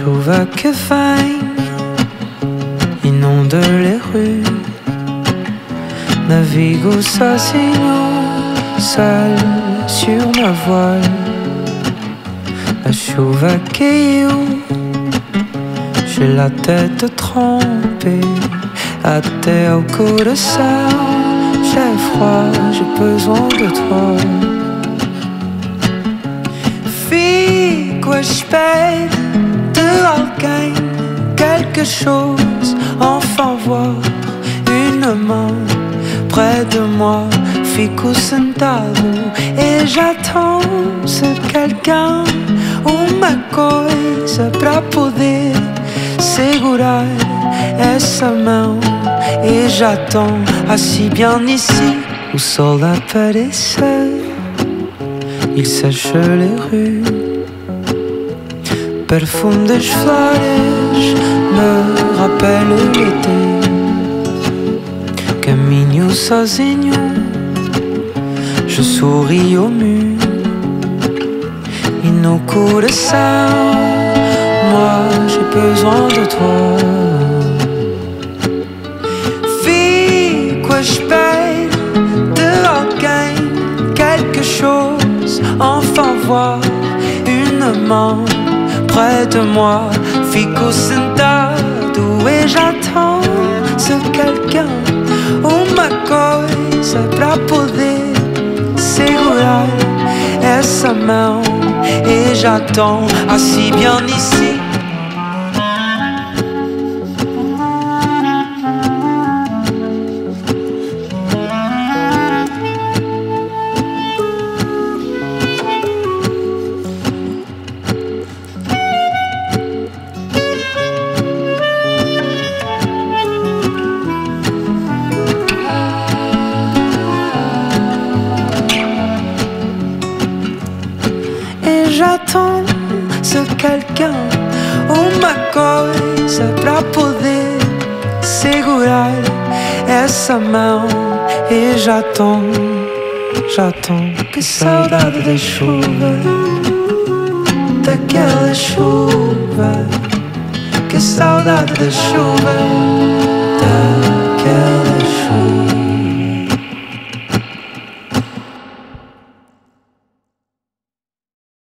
chuva que vem inonda les rues. Navigo sozinho, seul sur ma voile. La chuva caiu, j'ai la tête trempée, até au coração. J'ai froid, j'ai besoin de toi. Fico à espera de alguém, quelque chose, enfin voir une main près de moi. Fico sentado e j'attends ce quelqu'un, uma coisa pra poder segurar essa mão. Et j'attends assis bien ici, o sol apparaissait, il sèche les rues. Perfume das flores me rappelle l'été. Caminho sozinho, je souris au mur. E no coração, moi j'ai besoin de toi. Fico à espera de alguém, quelque chose, enfin voir une main près de moi. Fico sentado e j'attends ce quelqu'un, uma coisa pra poder segurar essa mão. Et j'attends assis bien ici. J'attends ce quelqu'un, uma coisa pra poder segurar essa mão. E j'attends, que saudade da chuva, daquela chuva, que saudade da chuva.